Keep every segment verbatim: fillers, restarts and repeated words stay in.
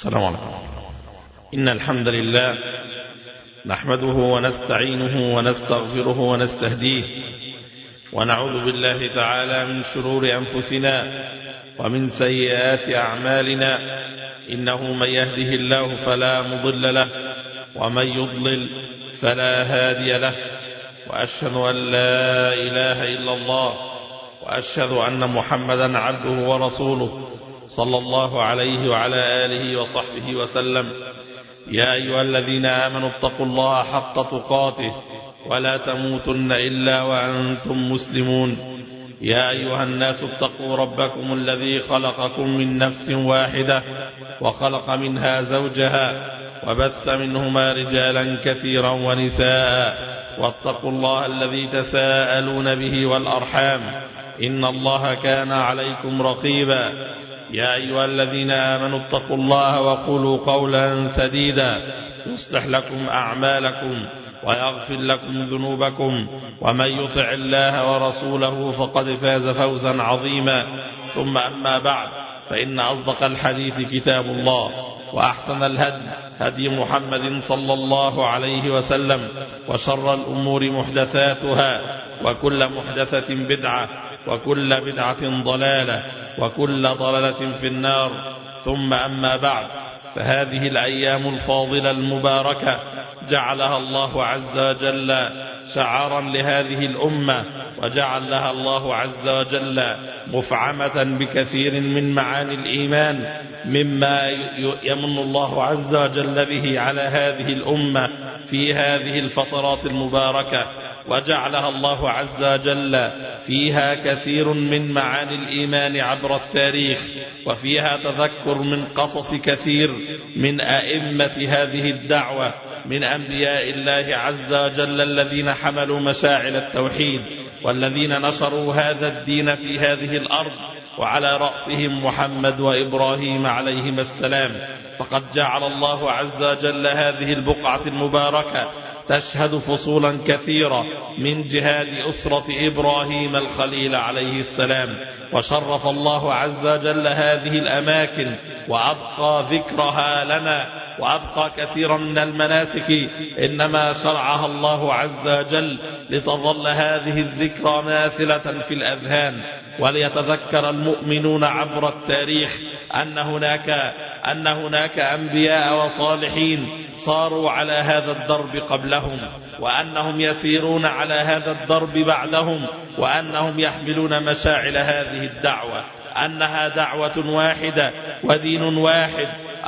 السلام عليكم. إن الحمد لله نحمده ونستعينه ونستغفره ونستهديه، ونعوذ بالله تعالى من شرور أنفسنا ومن سيئات أعمالنا، إنه من يهده الله فلا مضل له ومن يضلل فلا هادي له، وأشهد أن لا إله إلا الله، وأشهد أن محمدا عبده ورسوله صلى الله عليه وعلى آله وصحبه وسلم. يا أيها الذين آمنوا اتقوا الله حق تقاته ولا تموتن إلا وأنتم مسلمون. يا أيها الناس اتقوا ربكم الذي خلقكم من نفس واحدة وخلق منها زوجها وبث منهما رجالا كثيرا ونساء، واتقوا الله الذي تساءلون به والأرحام، إن الله كان عليكم رقيبا. يا أيها الذين آمنوا اتقوا الله وقولوا قولا سديدا يصلح لكم أعمالكم ويغفر لكم ذنوبكم، ومن يطع الله ورسوله فقد فاز فوزا عظيما. ثم أما بعد، فإن أصدق الحديث كتاب الله، وأحسن الهدي هدي محمد صلى الله عليه وسلم، وشر الأمور محدثاتها، وكل محدثة بدعة، وكل بدعة ضلالة، وكل ضلالة في النار. ثم أما بعد، فهذه الأيام الفاضلة المباركة جعلها الله عز وجل شعارا لهذه الأمة، وجعل لها الله عز وجل مفعمة بكثير من معاني الإيمان، مما يمن الله عز وجل به على هذه الأمة في هذه الفترات المباركة، وجعلها الله عز وجل فيها كثير من معاني الإيمان عبر التاريخ، وفيها تذكر من قصص كثير من أئمة هذه الدعوة من أنبياء الله عز وجل الذين حملوا مشاعل التوحيد، والذين نشروا هذا الدين في هذه الأرض، وعلى رأسهم محمد وإبراهيم عليهما السلام. فقد جعل الله عز وجل هذه البقعة المباركة تشهد فصولا كثيرة من جهاد أسرة إبراهيم الخليل عليه السلام، وشرف الله عز وجل هذه الأماكن وأبقى ذكرها لنا، وأبقى كثيرا من المناسك إنما شرعها الله عز وجل لتظل هذه الذكرى ماثلة في الأذهان، وليتذكر المؤمنون عبر التاريخ أن هناك أن هناك أنبياء وصالحين صاروا على هذا الدرب قبلهم، وأنهم يسيرون على هذا الدرب بعدهم، وأنهم يحملون مشاعل هذه الدعوة، أنها دعوة واحدة ودين واحد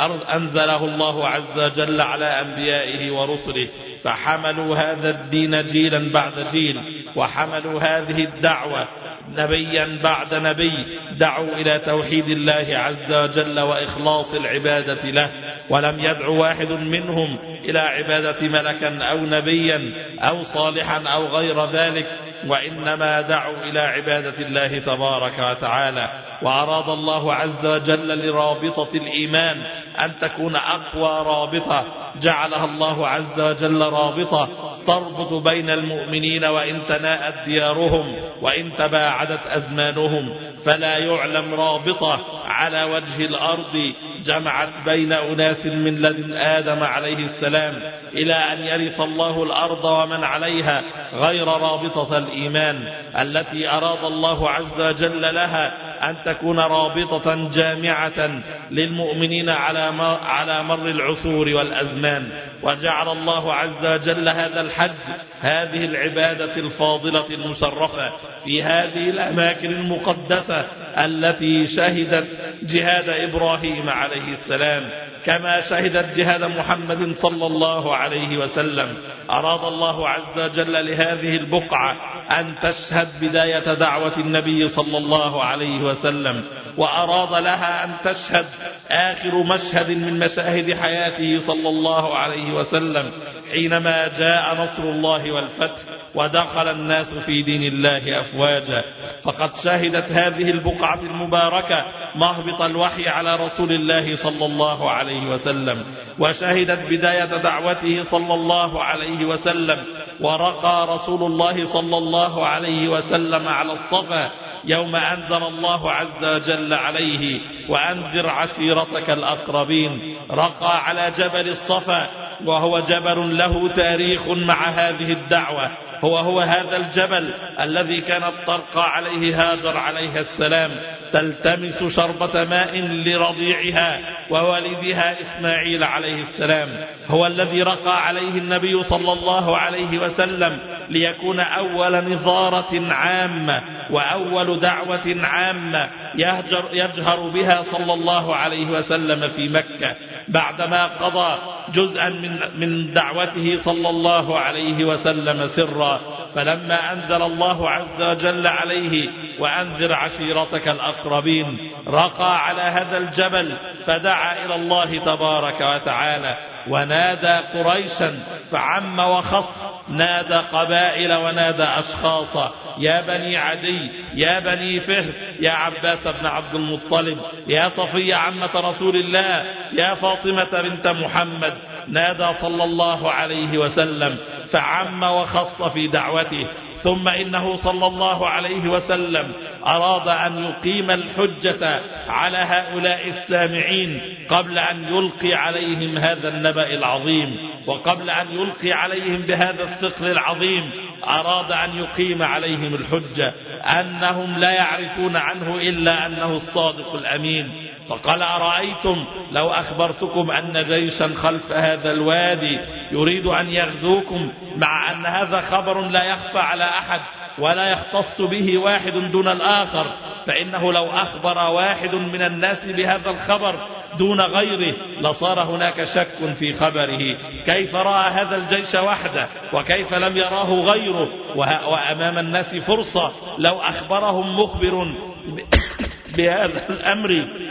أنزله الله عز وجل على أنبيائه ورسله، فحملوا هذا الدين جيلا بعد جيل، وحملوا هذه الدعوة نبيا بعد نبي، دعوا إلى توحيد الله عز وجل وإخلاص العبادة له، ولم يدعو واحد منهم إلى عبادة ملكا أو نبيا أو صالحا أو غير ذلك، وإنما دعوا إلى عبادة الله تبارك وتعالى. وأراد الله عز وجل لرابطة الإيمان أن تكون أقوى رابطة، جعلها الله عز وجل رابطة تربط بين المؤمنين وإن تناءت ديارهم وإن تباعدت أزمانهم، فلا يعلم رابطة على وجه الأرض جمعت بين أناس من لدن آدم عليه السلام إلى أن يرث الله الأرض ومن عليها غير رابطة الإيمان التي أراد الله عز وجل لها أن تكون رابطة جامعة للمؤمنين على على مر العصور والأزمان. وجعل الله عز وجل هذا الحج، هذه العبادة الفاضلة المشرفة في هذه الأماكن المقدسة التي شهدت جهاد إبراهيم عليه السلام كما شهدت جهاد محمد صلى الله عليه وسلم. أراد الله عز وجل لهذه البقعة أن تشهد بداية دعوة النبي صلى الله عليه وسلم، وأراد لها أن تشهد آخر مشهد من مشاهد حياته صلى الله عليه وسلم حينما جاء نصر الله والفتح ودخل الناس في دين الله أفواجا. فقد شهدت هذه البقعة المباركة مهبط الوحي على رسول الله صلى الله عليه وسلم، وشهدت بداية دعوته صلى الله عليه وسلم، ورقى رسول الله صلى الله عليه وسلم على الصفا يوم أنزل الله عز وجل عليه وأنذر عشيرتك الأقربين، رقى على جبل الصفا، وهو جبل له تاريخ مع هذه الدعوة. هو هو هذا الجبل الذي كانت ترقى عليه هاجر عليها السلام تلتمس شربة ماء لرضيعها ووالدها إسماعيل عليه السلام. هو الذي رقى عليه النبي صلى الله عليه وسلم ليكون أول نظارة عامة وأول دعوة عامة يهجر, يجهر بها صلى الله عليه وسلم في مكة بعدما قضى جزءا من, من دعوته صلى الله عليه وسلم سرا. فلما أنزل الله عز وجل عليه وأنذر عشيرتك الأقربين رقى على هذا الجبل فدعا إلى الله تبارك وتعالى ونادى قريشا فعم وخص، نادى قبائل ونادى أشخاصا: يا بني عدي، يا بني فهر، يا عباس بن عبد المطلب، يا صفية عمة رسول الله، يا فاطمة بنت محمد. نادى صلى الله عليه وسلم فعم وخص في دعوته. ثم إنه صلى الله عليه وسلم أراد أن يقيم الحجة على هؤلاء السامعين قبل أن يلقي عليهم هذا النبأ العظيم، وقبل أن يلقي عليهم بهذا الثقل العظيم أراد أن يقيم عليهم الحجة أنهم لا يعرفون عنه إلا أنه الصادق الأمين. فقال: أرأيتم لو أخبرتكم أن جيشا خلف هذا الوادي يريد أن يغزوكم، مع أن هذا خبر لا يخفى على أحد ولا يختص به واحد دون الآخر، فإنه لو أخبر واحد من الناس بهذا الخبر دون غيره لصار هناك شك في خبره. كيف رأى هذا الجيش وحده وكيف لم يراه غيره؟ وأمام الناس فرصة لو أخبرهم مخبر بهذا الأمر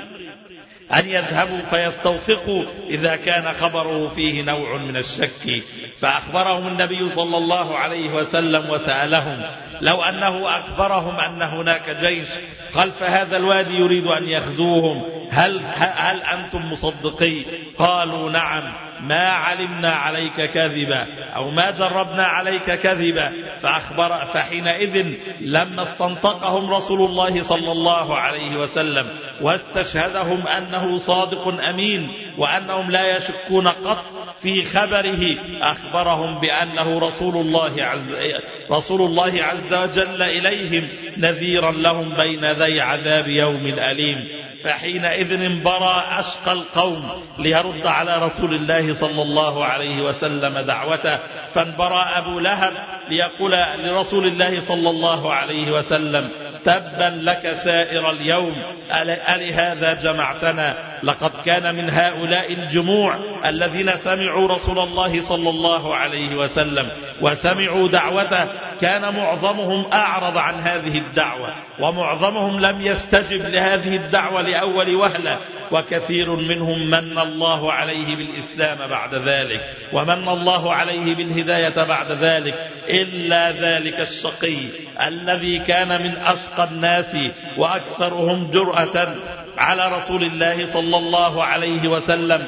أن يذهبوا فيستوثقوا إذا كان خبره فيه نوع من الشك. فأخبرهم النبي صلى الله عليه وسلم وسألهم: لو أنه أخبرهم أن هناك جيش خلف هذا الوادي يريد أن يغزوهم هل, هل أنتم مصدقي؟ قالوا: نعم، ما علمنا عليك كذبا أو ما جربنا عليك كذبا. فأخبر فحينئذ لما استنطقهم رسول الله صلى الله عليه وسلم واستشهدهم أنه صادق أمين وأنهم لا يشكون قط في خبره، أخبرهم بأنه رسول الله عز, رسول الله عز وجل إليهم نذيرا لهم بين ذي عذاب يوم أليم. فحينئذ انبرى أشقى القوم ليرد على رسول الله صلى الله عليه وسلم دعوته، فانبرى أبو لهب ليقول لرسول الله صلى الله عليه وسلم: تبا لك سائر اليوم، ألهذا جمعتنا؟ لقد كان من هؤلاء الجموع الذين سمعوا رسول الله صلى الله عليه وسلم وسمعوا دعوته كان معظمهم أعرض عن هذه الدعوة، ومعظمهم لم يستجب لهذه الدعوة لأول وهلة، وكثير منهم من الله عليه بالإسلام بعد ذلك ومن الله عليه بالهداية بعد ذلك، إلا ذلك الشقي الذي كان من أشقى الناس وأكثرهم جرأة على رسول الله صلى الله عليه وسلم.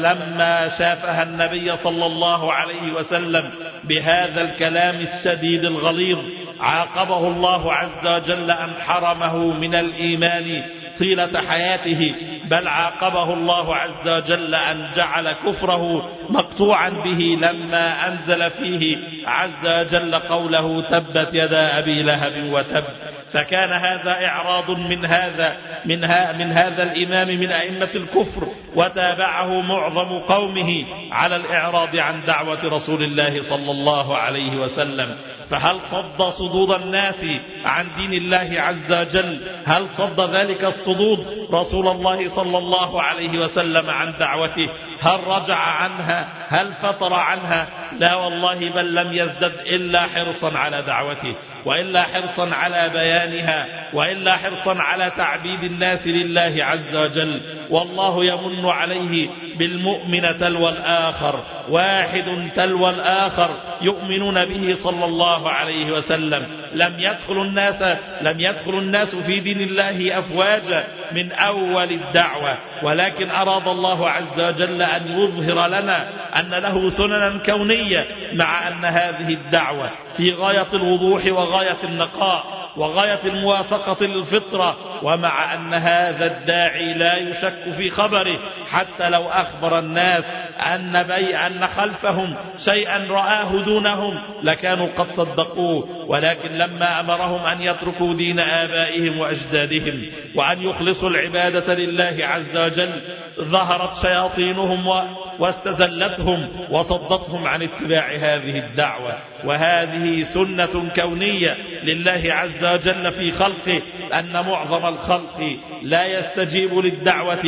فلما شافها النبي صلى الله عليه وسلم بهذا الكلام الشديد الغليظ عاقبه الله عز وجل أن حرمه من الإيمان طيلة حياته، بل عاقبه الله عز وجل أن جعل كفره مقطوعا به لما أنزل فيه عز وجل قوله: تبت يدا أبي لهب وتب. فكان هذا إعراض من هذا من, ها من هذا الإمام من أئمة الكفر، وتابعه معظم قومه على الإعراض عن دعوة رسول الله صلى الله عليه وسلم. فهل صد صدود الناس عن دين الله عز وجل؟ هل صد ذلك الصدود رسول الله صلى الله عليه وسلم عن دعوته؟ هل رجع عنها؟ هل فتر عنها؟ لا والله، بل لم يزدد إلا حرصا على دعوته، وإلا حرصا على بيانها، وإلا حرصا على تعبيد الناس لله عز وجل. والله يمن عليه بالمؤمن تلو الآخر، واحد تلو الآخر يؤمنون به صلى الله عليه وسلم. لم يدخل الناس لم يدخل الناس في دين الله أفواجا، من أول الدعوة، ولكن أراد الله عز وجل أن يظهر لنا أن له سننا كونية، مع أن هذه الدعوة في غاية الوضوح وغاية النقاء وغاية الموافقة للفطرة، ومع أن هذا الداعي لا يشك في خبره، حتى لو أخبر الناس أن, بي أن خلفهم شيئا رآه دونهم لكانوا قد صدقوه، ولكن لما أمرهم أن يتركوا دين آبائهم وأجدادهم وأن يخلصوا العبادة لله عز وجل، ظهرت شياطينهم واستزلتهم وصدتهم عن اتباع هذه الدعوة. وهذه سنة كونية لله عز وجل في خلقه، أن معظم الخلق لا يستجيب للدعوة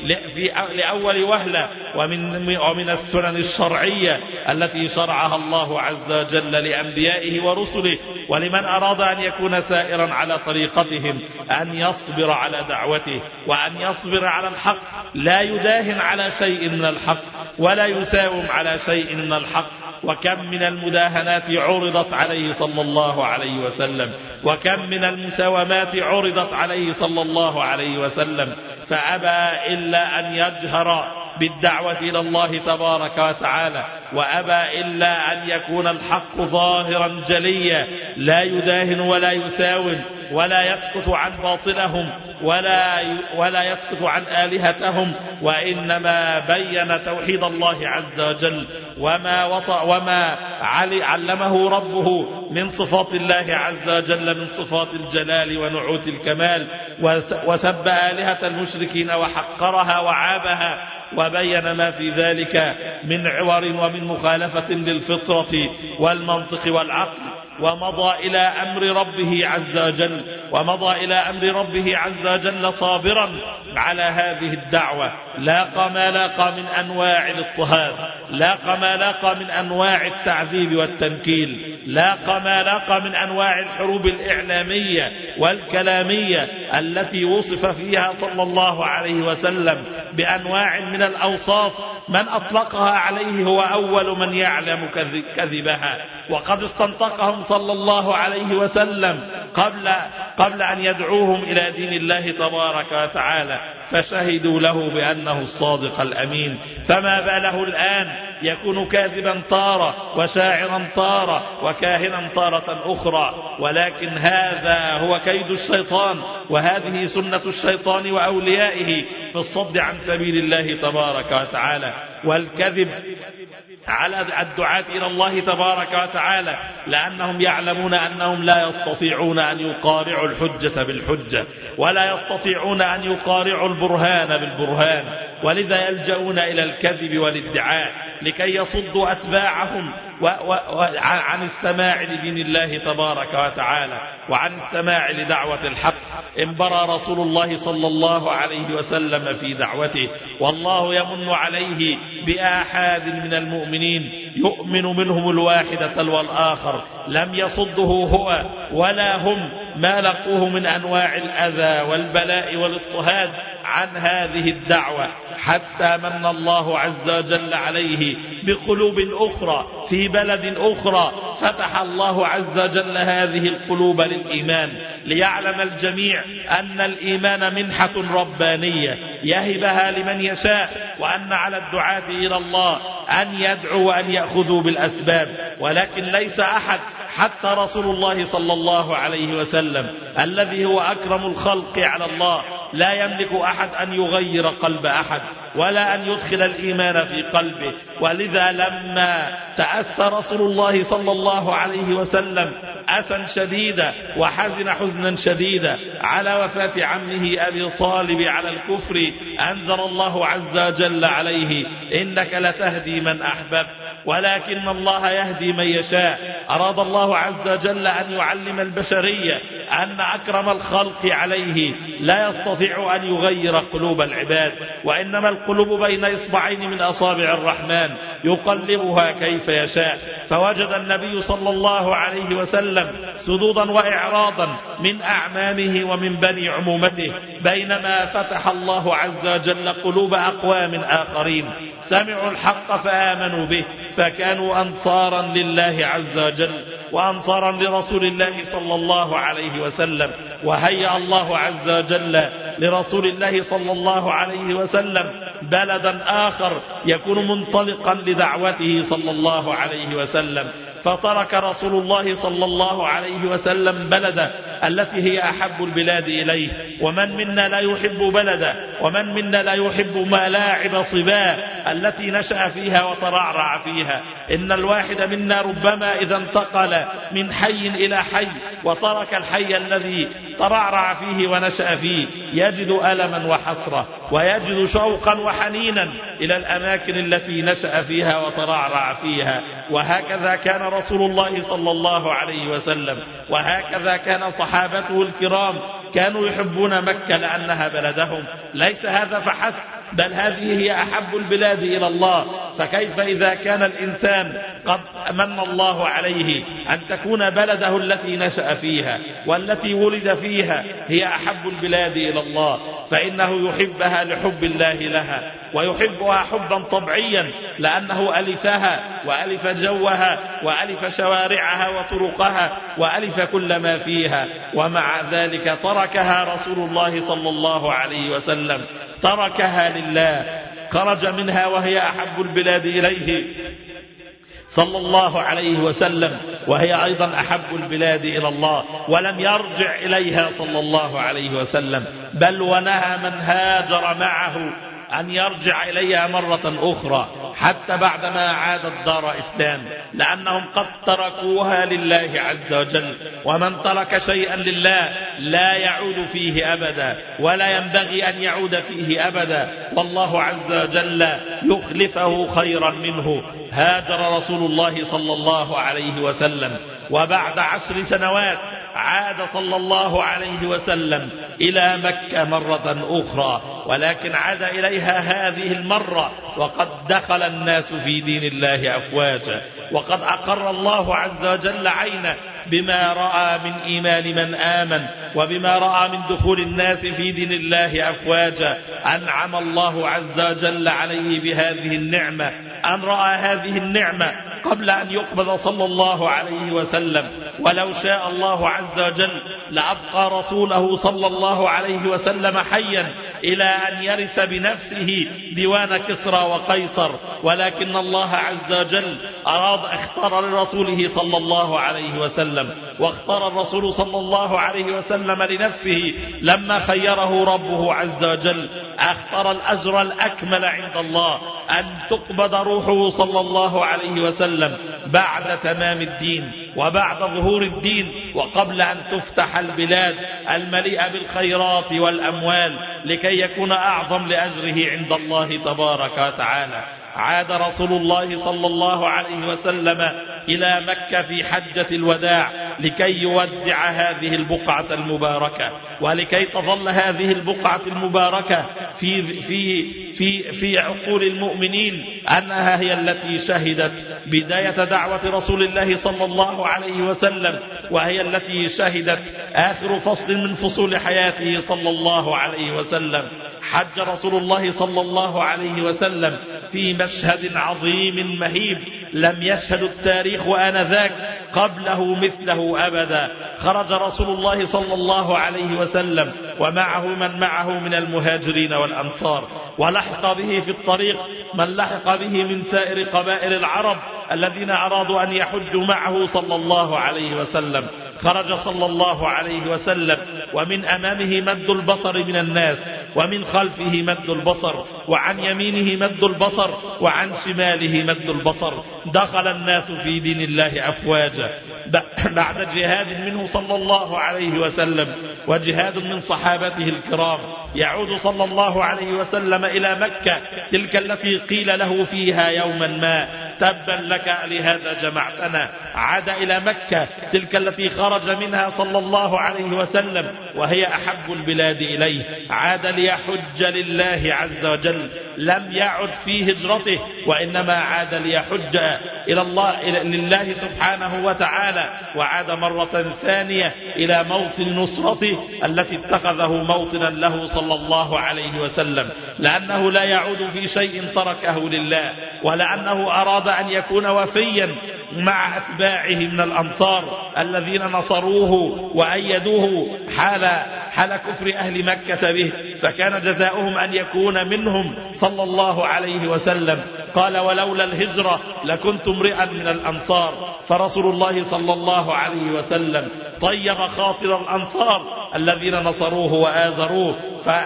لأول وهلة، ومن, ومن السنن الشرعية التي شرعها الله عز وجل لأنبيائه ورسله ولمن أراد أن يكون سائرا على طريقتهم أن يصبر على دعوته، وأن يصبر على الحق، لا يداهن على شيء من الحق ولا يساوم على شيء من الحق. وكم من المداهنات عرضت عليه صلى الله عليه وسلم، وكم من المساومات عرضت عليه صلى الله عليه وسلم، فأبى إلا أن يجهر بالدعوة إلى الله تبارك وتعالى، وأبى إلا أن يكون الحق ظاهرا جليا، لا يداهن ولا يساوم ولا يسكت عن باطلهم ولا ولا يسكت عن آلهتهم، وإنما بين توحيد الله عز وجل وما وصى وما علمه ربه من صفات الله عز وجل من صفات الجلال ونعوت الكمال، وسب آلهة المشركين وحقرها وعابها، وبين ما في ذلك من عور ومن مخالفة للفطرة والمنطق والعقل، ومضى إلى أمر ربه عز وجل ومضى إلى أمر ربه عز وجل صابرا على هذه الدعوة، لاقى ما لاقى من أنواع الاضطهاد، لاقى ما لاقى من أنواع التعذيب والتنكيل، لاقى ما لاقى من أنواع الحروب الإعلامية والكلامية التي وصف فيها صلى الله عليه وسلم بأنواع من الأوصاف من أطلقها عليه هو أول من يعلم كذبها، وقد استنطقهم صلى الله عليه وسلم قبل, قبل أن يدعوهم إلى دين الله تبارك وتعالى، فشهدوا له بأنه الصادق الأمين، فما باله الآن يكون كاذبا تارة وشاعرا تارة وكاهنا تارة أخرى. ولكن هذا هو كيد الشيطان، وهذه سنة الشيطان وأوليائه في الصد عن سبيل الله تبارك وتعالى. والكذب على الدعاة إلى الله تبارك وتعالى لأنهم يعلمون أنهم لا يستطيعون أن يقارعوا الحجة بالحجة، ولا يستطيعون أن يقارعوا البرهان بالبرهان، ولذا يلجؤون إلى الكذب والادعاء لكي يصدوا أتباعهم عن السماع لدين الله تبارك وتعالى وعن السماع لدعوة الحق. انبرى رسول الله صلى الله عليه وسلم في دعوته، والله يمن عليه بآحاد من المؤمنين يؤمن منهم الواحد تلو الآخر، لم يصده هو ولا هم ما لقوه من أنواع الأذى والبلاء والاضطهاد عن هذه الدعوة، حتى من الله عز وجل عليه بقلوب أخرى في بلد أخرى، فتح الله عز وجل هذه القلوب للإيمان، ليعلم الجميع أن الإيمان منحة ربانية يهبها لمن يشاء، وأن على الدعاة إلى الله أن يدعوا وأن يأخذوا بالأسباب، ولكن ليس أحد حتى رسول الله صلى الله عليه وسلم الذي هو أكرم الخلق على الله لا يملك أحد أن يغير قلب أحد ولا أن يدخل الإيمان في قلبه. ولذا لما تأسى رسول الله صلى الله عليه وسلم أسا شديدا وحزن حزنا شديدا على وفاة عمه أبي طالب على الكفر، أنزل الله عز وجل عليه إنك لتهدي من أحببت ولكن الله يهدي من يشاء. أراد الله عز وجل أن يعلم البشرية أن أكرم الخلق عليه لا يستطيع أن يغير قلوب العباد، وإنما القلوب بين إصبعين من أصابع الرحمن يقلبها كيف يشاء. فوجد النبي صلى الله عليه وسلم سدودا وإعراضا من أعمامه ومن بني عمومته، بينما فتح الله عز وجل قلوب أقوام آخرين سمعوا الحق فآمنوا به، فكانوا أنصارا لله عز وجل وأنصارا لرسول الله صلى الله عليه وسلم. وهيأ الله عز وجل لرسول الله صلى الله عليه وسلم بلدا آخر يكون منطلقا لدعوته صلى الله عليه وسلم، فترك رسول الله صلى الله عليه وسلم بلده التي هي أحب البلاد إليه. ومن منا لا يحب بلده، ومن منا لا يحب ملاعب صباه التي نشأ فيها وترعرع فيها. إن الواحد منا ربما إذا انتقل من حي إلى حي وترك الحي الذي ترعرع فيه ونشأ فيه يجد ألما وحسرة، ويجد شوقا وحنينا إلى الأماكن التي نشأ فيها وترعرع فيها. وهكذا كان رسول الله صلى الله عليه وسلم، وهكذا كان صحابته الكرام، كانوا يحبون مكة لأنها بلدهم. ليس هذا فحسب، بل هذه هي أحب البلاد إلى الله. فكيف إذا كان الإنسان قد من الله عليه أن تكون بلده التي نشأ فيها والتي ولد فيها هي أحب البلاد إلى الله، فإنه يحبها لحب الله لها، ويحبها حبا طبعيا لأنه ألفها وألف جوها وألف شوارعها وطرقها وألف كل ما فيها. ومع ذلك تركها رسول الله صلى الله عليه وسلم، تركها لله، خرج منها وهي أحب البلاد إليه صلى الله عليه وسلم، وهي أيضا أحب البلاد إلى الله، ولم يرجع إليها صلى الله عليه وسلم، بل ونهى من هاجر معه أن يرجع إليها مرة أخرى حتى بعدما عادت دار إسلام، لأنهم قد تركوها لله عز وجل. ومن ترك شيئا لله لا يعود فيه أبدا، ولا ينبغي أن يعود فيه أبدا، والله عز وجل يخلفه خيرا منه. هاجر رسول الله صلى الله عليه وسلم، وبعد عشر سنوات عاد صلى الله عليه وسلم إلى مكة مرة أخرى، ولكن عاد إليها هذه المرة وقد دخل الناس في دين الله أفواجا، وقد أقر الله عز وجل عينه بما رأى من إيمان من آمن، وبما رأى من دخول الناس في دين الله أفواجا. أنعم الله عز وجل عليه بهذه النعمة، أن رأى هذه النعمة قبل أن يقبض صلى الله عليه وسلم. ولو شاء الله عز وجل لأبقى رسوله صلى الله عليه وسلم حيا إلى أن يرث بنفسه ديوان كسرى وقيصر، ولكن الله عز وجل أراد اختار لرسوله صلى الله عليه وسلم، واختار الرسول صلى الله عليه وسلم لنفسه لما خيره ربه عز وجل. اختار الأجر الأكمل عند الله أن تقبض روحه صلى الله عليه وسلم بعد تمام الدين وبعد ظهور الدين، وقبل أن تفتح البلاد المليئة بالخيرات والأموال لكي يكون أعظم لأجره عند الله تبارك وتعالى. عاد رسول الله صلى الله عليه وسلم إلى مكة في حجة الوداع لكي يودع هذه البقعة المباركة، ولكي تظل هذه البقعة المباركة في في في في عقول المؤمنين أنها هي التي شهدت بداية دعوة رسول الله صلى الله عليه وسلم، وهي التي شهدت آخر فصل من فصول حياته صلى الله عليه وسلم. حج رسول الله صلى الله عليه وسلم في مشهد عظيم مهيب لم يشهد التاريخ آنذاك قبله مثله أبدا. خرج رسول الله صلى الله عليه وسلم ومعه من معه من المهاجرين والأنصار، ولحق به في الطريق من لحق به من سائر قبائل العرب الذين أرادوا أن يحجوا معه صلى الله عليه وسلم. خرج صلى الله عليه وسلم ومن أمامه مد البصر من الناس، ومن خلفه مد البصر، وعن يمينه مد البصر، وعن شماله مد البصر. دخل الناس في دين الله أفواجا بعد جهاد منه صلى الله عليه وسلم وجهاد من صحابته الكرام. يعود صلى الله عليه وسلم إلى مكة تلك التي قيل له فيها يوما ما تبا لك لهذا جمعتنا. عاد إلى مكة تلك التي خرج منها صلى الله عليه وسلم وهي أحب البلاد إليه. عاد ليحج لله عز وجل، لم يعد في هجرته وإنما عاد ليحج إلى الله لله سبحانه وتعالى. وعاد مرة ثانية إلى موطن نصرته التي اتخذه موطنا له صلى الله عليه وسلم، لأنه لا يعود في شيء تركه لله، ولأنه أراد أراد أن يكون وفيا مع أتباعه من الأنصار الذين نصروه وأيدوه حال, حال كفر أهل مكة به، فكان جزاؤهم أن يكون منهم صلى الله عليه وسلم. قال ولولا الهجرة لكنت امرئا من الأنصار. فرسول الله صلى الله عليه وسلم طيب خاطر الأنصار الذين نصروه وآزروه،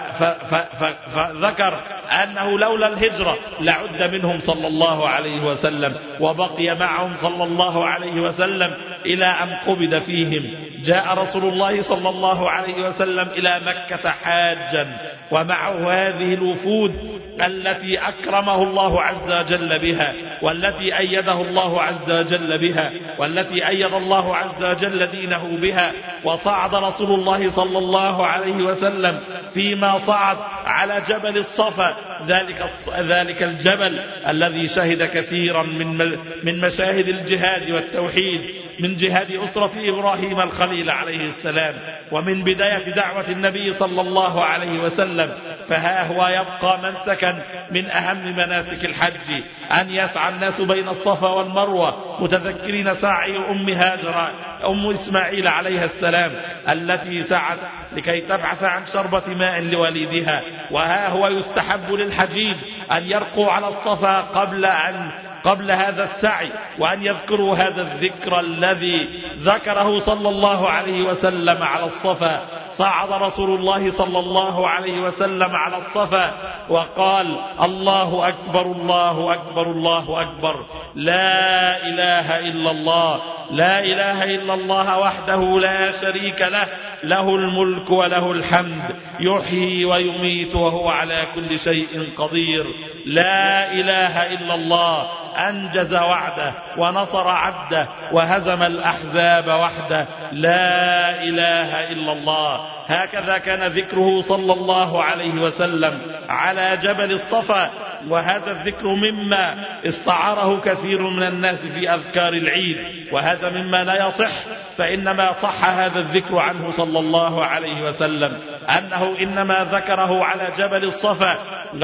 فذكر أنه لولا الهجرة لعد منهم صلى الله عليه وسلم، وبقي معهم صلى الله عليه وسلم إلى أن قبض فيهم. جاء رسول الله صلى الله عليه وسلم إلى مكة حاجا، ومعه هذه الوفود التي أكرمه الله عز وجل بها، والتي أيده الله عز وجل بها، والتي أيد الله عز وجل دينه بها. وصعد رسول الله صلى الله عليه وسلم فيما صعد على جبل الصفا، ذلك ذلك الجبل الذي شهد كثيرا من من مشاهد الجهاد والتوحيد، من جهاد أسرة إبراهيم الخليل عليه السلام، ومن بداية دعوة النبي صلى الله عليه وسلم. فها هو يبقى منسكا من أهم مناسك الحج، أن يسعى الناس بين الصفا والمروة متذكرين سعي أم هاجر أم إسماعيل عليها السلام التي سعت لكي تبعث عن شربة ماء لوليدها. وها هو يستحب للحجيج أن يرقوا على الصفا قبل أن قبل هذا السعي، وأن يذكروا هذا الذكر الذي ذكره صلى الله عليه وسلم على الصفا. صعد رسول الله صلى الله عليه وسلم على الصفا وقال الله أكبر الله أكبر الله أكبر، لا إله إلا الله، لا إله إلا الله وحده لا شريك له، له الملك وله الحمد، يحيي ويميت وهو على كل شيء قدير. لا إله إلا الله أنجز وعده ونصر عبده وهزم الأحزاب وحده، لا إله إلا الله. هكذا كان ذكره صلى الله عليه وسلم على جبل الصفا، وهذا الذكر مما استعاره كثير من الناس في أذكار العيد، وهذا مما لا يصح. فإنما صح هذا الذكر عنه صلى الله عليه وسلم أنه إنما ذكره على جبل الصفا،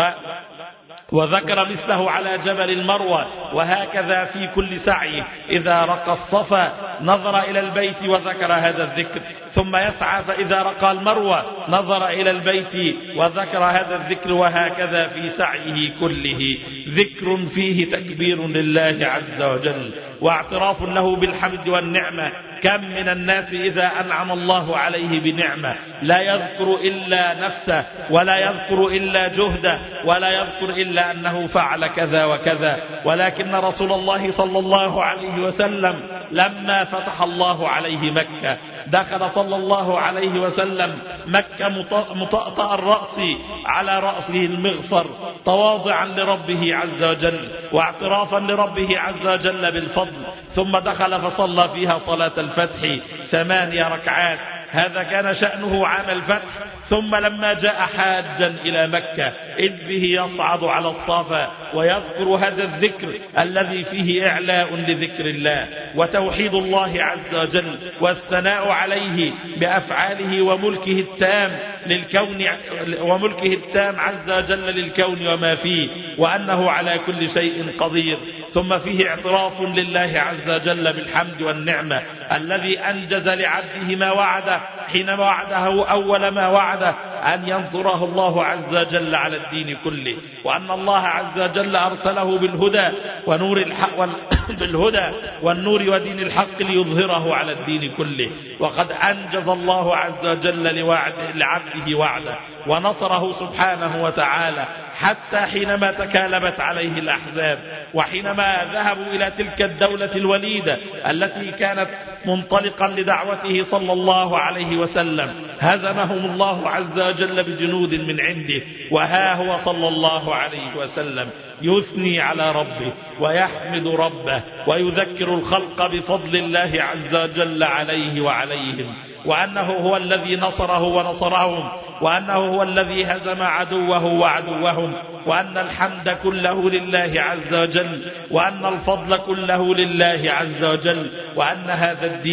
وذكر مثله على جبل المروة. وهكذا في كل سعي إذا رقى الصفا نظر إلى البيت وذكر هذا الذكر، ثم يسعى فإذا رقى المروة نظر إلى البيت وذكر هذا الذكر. وهكذا في سعيه كله ذكر فيه تكبير لله عز وجل واعتراف له بالحمد والنعمة. كم من الناس إذا أنعم الله عليه بنعمة لا يذكر إلا نفسه، ولا يذكر إلا جهده، ولا يذكر إلا أنه فعل كذا وكذا. ولكن رسول الله صلى الله عليه وسلم لما فتح الله عليه مكة دخل صلى الله عليه وسلم مكة مطأطأ الرأس على رأسه المغفر، تواضعا لربه عز وجل واعترافا لربه عز وجل بالفضل. ثم دخل فصلى فيها صلاة الفتح ثمانية ركعات، هذا كان شأنه عام الفتح. ثم لما جاء حاجا إلى مكة إذ به يصعد على الصفا ويذكر هذا الذكر الذي فيه إعلاء لذكر الله وتوحيد الله عز وجل والثناء عليه بأفعاله وملكه التام للكون وملكه التام عز وجل للكون وما فيه، وأنه على كل شيء قدير. ثم فيه اعتراف لله عز وجل بالحمد والنعمة الذي أنجز لعبده ما وعده حينما وعده أول ما وعده أن ينصره الله عز وجل على الدين كله، وأن الله عز وجل أرسله بالهدى ونور الحق وال... بالهدى والنور ودين الحق ليظهره على الدين كله. وقد أنجز الله عز وجل لوعد... لعبده وعده ونصره سبحانه وتعالى، حتى حينما تكالبت عليه الأحزاب وحينما ذهبوا إلى تلك الدولة الوليدة التي كانت منطلقا لدعوته صلى الله عليه وسلم هزمهم الله عز وجل بجنود من عنده. وها هو صلى الله عليه وسلم يثني على ربه ويحمد ربه ويذكر الخلق بفضل الله عز وجل عليه وعليهم، وأنه هو الذي نصره ونصرهم، وأنه هو الذي هزم عدوه وعدوهم، وأن الحمد كله لله عز وجل، وأن الفضل كله لله عز وجل، وأن هذا الدين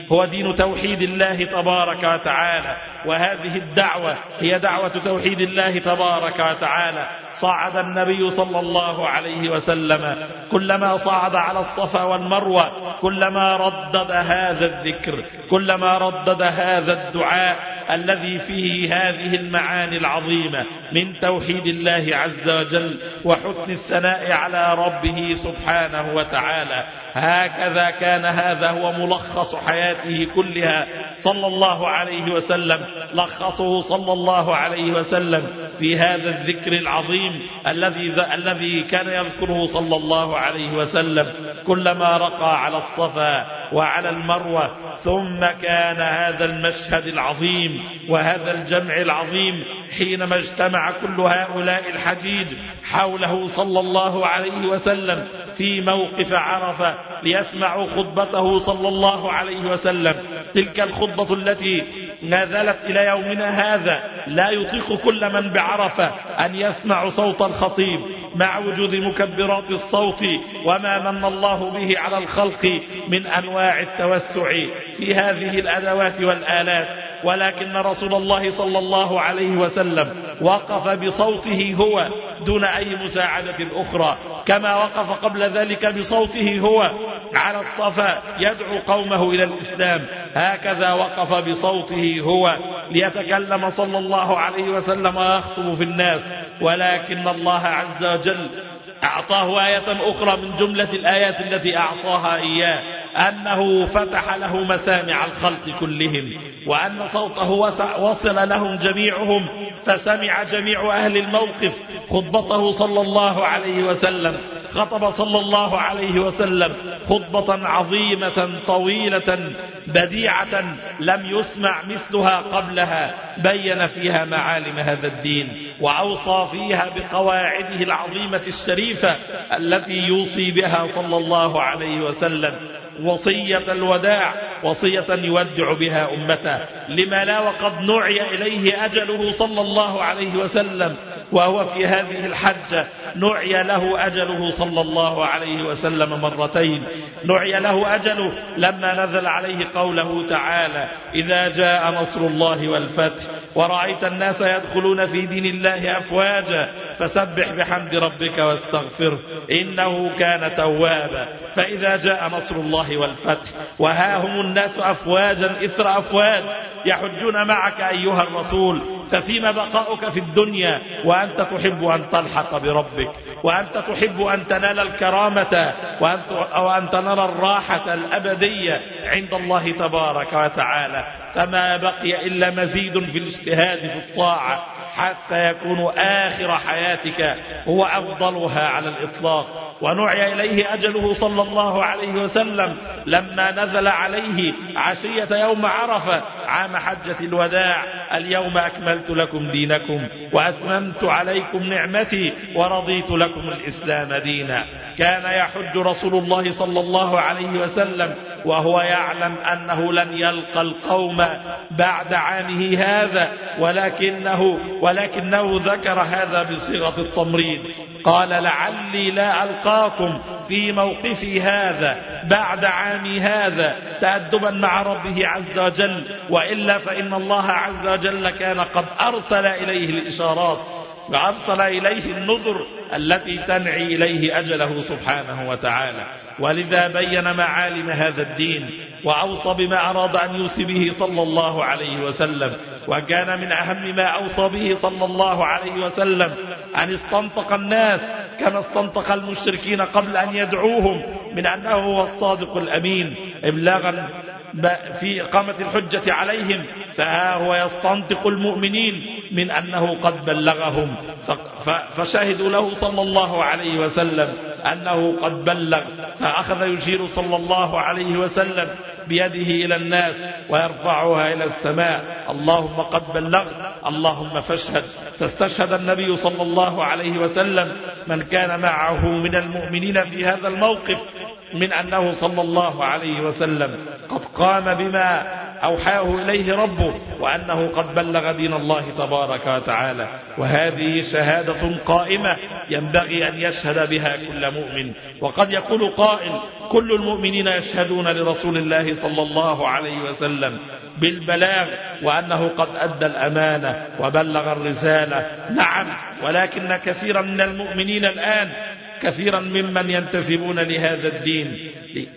هو دين توحيد الله تبارك وتعالى، وهذه الدعوة هي دعوة توحيد الله تبارك وتعالى. صعد النبي صلى الله عليه وسلم كلما صعد على الصفا والمروة كلما ردد هذا الذكر، كلما ردد هذا الدعاء الذي فيه هذه المعاني العظيمة من توحيد الله عز وجل وحسن الثناء على ربه سبحانه وتعالى. هكذا كان، هذا هو ملخص حياته كلها صلى الله عليه وسلم، لخصه صلى الله عليه وسلم في هذا الذكر العظيم الذي الذي كان يذكره صلى الله عليه وسلم كلما رقى على الصفا وعلى المروة. ثم كان هذا المشهد العظيم وهذا الجمع العظيم حينما اجتمع كل هؤلاء الحجيج حوله صلى الله عليه وسلم في موقف عرفة ليسمعوا خطبته صلى الله عليه وسلم. تلك الخطبة التي نزلت إلى يومنا هذا لا يطيق كل من بعرفة أن يسمع صوت الخطيب مع وجود مكبرات الصوت وما من الله به على الخلق من أنواع التوسع في هذه الأدوات والآلات. ولكن رسول الله صلى الله عليه وسلم وقف بصوته هو دون أي مساعدة أخرى، كما وقف قبل ذلك بصوته هو على الصفا يدعو قومه إلى الإسلام، هكذا وقف بصوته هو ليتكلم صلى الله عليه وسلم ويخطب في الناس. ولكن الله عز وجل أعطاه آية أخرى من جملة الآيات التي أعطاها إياه، أنه فتح له مسامع الخلق كلهم، وأن صوته وصل لهم جميعهم، فسمع جميع أهل الموقف خطبته صلى الله عليه وسلم. خطب صلى الله عليه وسلم خطبة عظيمة طويلة بديعة لم يسمع مثلها قبلها، بين فيها معالم هذا الدين وأوصى فيها بقواعده العظيمة الشريفة التي يوصي بها صلى الله عليه وسلم، وصية الوداع، وصية يودع بها أمته. لما لا وقد نعي إليه أجله صلى الله عليه وسلم وهو في هذه الحجة، نعي له أجله صلى الله عليه وسلم مرتين. نعي له أجله لما نزل عليه قوله تعالى: إذا جاء نصر الله والفتح ورأيت الناس يدخلون في دين الله أفواجا فسبح بحمد ربك واستغفره إنه كان توابا. فإذا جاء نصر الله والفتح وها هم الناس أفواجا إثر أفواج يحجون معك أيها الرسول، ففيما بقاؤك في الدنيا وأنت تحب أن تلحق بربك، وأنت تحب أن تنال الكرامة وأن تنال الراحة الأبدية عند الله تبارك وتعالى، فما بقي إلا مزيد في الاجتهاد في الطاعة حتى يكون آخر حياتك هو أفضلها على الإطلاق. ونعي إليه أجله صلى الله عليه وسلم لما نزل عليه عشية يوم عرفة عام حجة الوداع: اليوم أكملت لكم دينكم وأتممت عليكم نعمتي ورضيت لكم الإسلام دينا. كان يحج رسول الله صلى الله عليه وسلم وهو يعلم أنه لن يلقى القوم بعد عامه هذا، ولكنه ولكنه ذكر هذا بصيغة التمريض، قال: لعلي لا ألقاكم في موقفي هذا بعد عامي هذا، تأدبا مع ربه عز وجل، وإلا فإن الله عز وجل كان قد أرسل إليه الإشارات وأرسل إليه النذر التي تنعي إليه أجله سبحانه وتعالى. ولذا بين معالم هذا الدين وأوصى بما أراد أن يوصي به صلى الله عليه وسلم. وكان من أهم ما أوصى به صلى الله عليه وسلم أن استنطق الناس كما استنطق المشركين قبل أن يدعوهم من أنه هو الصادق الأمين إبلاغا في إقامة الحجة عليهم، فها هو يستنطق المؤمنين من أنه قد بلغهم، فشهدوا له صلى الله عليه وسلم أنه قد بلغ، فأخذ يشير صلى الله عليه وسلم بيده إلى الناس ويرفعها إلى السماء: اللهم قد بلغت، اللهم فاشهد. فاستشهد النبي صلى الله عليه وسلم من كان معه من المؤمنين في هذا الموقف من أنه صلى الله عليه وسلم قد قام بما أوحاه إليه ربه وأنه قد بلغ دين الله تبارك وتعالى. وهذه شهادة قائمة ينبغي أن يشهد بها كل مؤمن. وقد يقول قائل: كل المؤمنين يشهدون لرسول الله صلى الله عليه وسلم بالبلاغ وأنه قد أدى الأمانة وبلغ الرسالة. نعم، ولكن كثيرا من المؤمنين الآن، كثيرا ممن ينتسبون لهذا الدين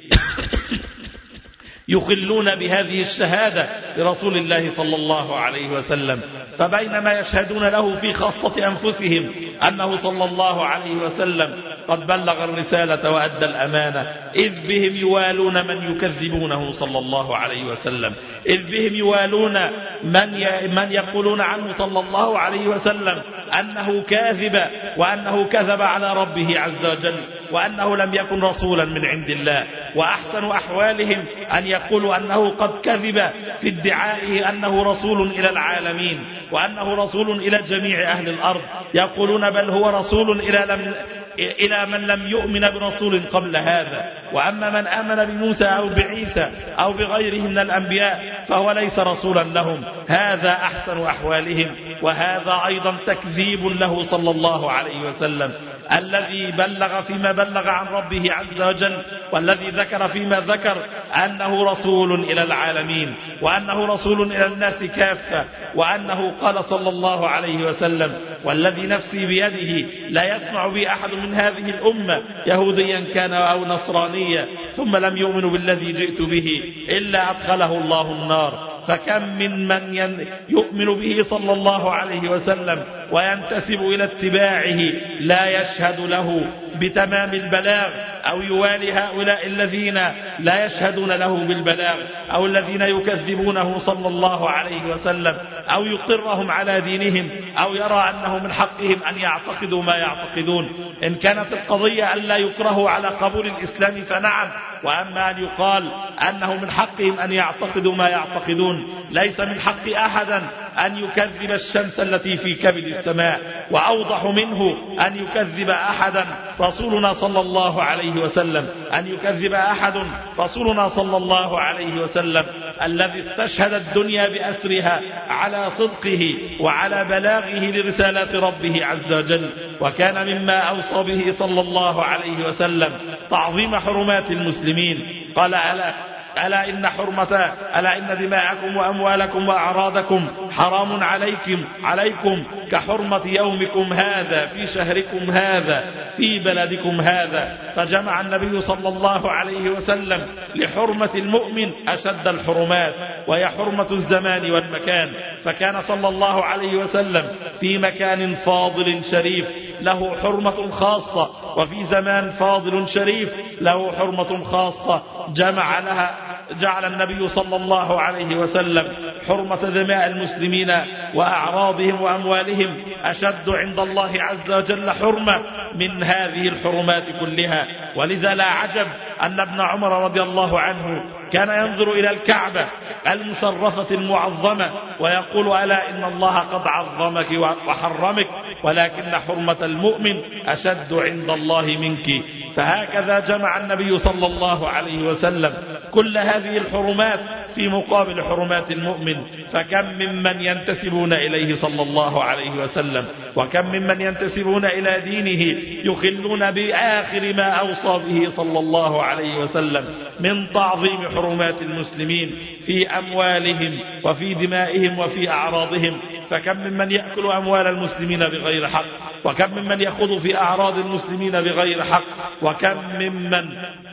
يخلون بهذه الشهادة لرسول الله صلى الله عليه وسلم، فبينما يشهدون له في خاصة أنفسهم أنه صلى الله عليه وسلم قد بلغ الرسالة وأدى الأمانة، إذ بهم يوالون من يكذبونه صلى الله عليه وسلم، إذ بهم يوالون من من يقولون عنه صلى الله عليه وسلم أنه كاذب وأنه كذب على ربه عز وجل وأنه لم يكن رسولا من عند الله. وأحسن أحوالهم أن يقولوا أنه قد كذب في ادعائه أنه رسول إلى العالمين وأنه رسول إلى جميع أهل الأرض، يقولون بل هو رسول إلى لم إلى من لم يؤمن برسول قبل هذا، وأما من آمن بموسى أو بعيسى أو بغيره من الأنبياء فهو ليس رسولا لهم. هذا أحسن أحوالهم، وهذا أيضا تكذيب له صلى الله عليه وسلم الذي بلغ فيما بلغ عن ربه عز وجل، والذي ذكر فيما ذكر أنه رسول إلى العالمين وأنه رسول إلى الناس كافة، وأنه قال صلى الله عليه وسلم: والذي نفسي بيده لا يسمع بي أحد من هذه الأمة يهوديا كان أو نصرانيا ثم لم يؤمن بالذي جئت به إلا أدخله الله النار. فكم من من يؤمن به صلى الله عليه وسلم وينتسب إلى اتباعه لا يشهد له بتمام البلاغ، أو يوالي هؤلاء الذين لا يشهدون له بالبلاغ أو الذين يكذبونه صلى الله عليه وسلم، أو يقرهم على دينهم، أو يرى أنه من حقهم أن يعتقدوا ما يعتقدون. إن كانت القضية أن لا يكرهوا على قبول الإسلام فنعم، وأما أن يقال أنه من حقهم أن يعتقدوا ما يعتقدون، ليس من حق أحدا أن يكذب الشمس التي في كبد السماء، وأوضح منه أن يكذب أحدا رسولنا صلى الله عليه وسلم، أن يكذب أحد رسولنا صلى الله عليه وسلم الذي استشهد الدنيا بأسرها على صدقه وعلى بلاغه لرسالات ربه عز وجل. وكان مما أوصى به صلى الله عليه وسلم تعظيم حرمات المسلمين. قال: ألا ألا إن حرمة ألا إن دماءكم وأموالكم وأعراضكم حرام عليكم عليكم كحرمة يومكم هذا في شهركم هذا في بلدكم هذا. فجمع النبي صلى الله عليه وسلم لحرمة المؤمن أشد الحرمات، وهي حرمة الزمان والمكان. فكان صلى الله عليه وسلم في مكان فاضل شريف له حرمة خاصة، وفي زمان فاضل شريف له حرمة خاصة جمع لها جعل النبي صلى الله عليه وسلم حرمة دماء المسلمين وأعراضهم وأموالهم أشد عند الله عز وجل حرمة من هذه الحرمات كلها. ولذا لا عجب أن ابن عمر رضي الله عنه كان ينظر إلى الكعبة المشرفة المعظمة ويقول: ألا إن الله قد عظمك وحرمك، ولكن حرمة المؤمن أشد عند الله منك. فهكذا جمع النبي صلى الله عليه وسلم كل هذه الحرمات في مقابل حرمات المؤمن. فكم ممن ينتسبون إليه صلى الله عليه وسلم، وكم ممن ينتسبون إلى دينه يخلون بآخر ما أوصى به صلى الله عليه وسلم من تعظيم حرمات المسلمين في أموالهم وفي دمائهم وفي أعراضهم. فكم ممن يأكل أموال المسلمين بغير حق، وكم ممن يخوض في أعراض المسلمين بغير حق، وكم ممن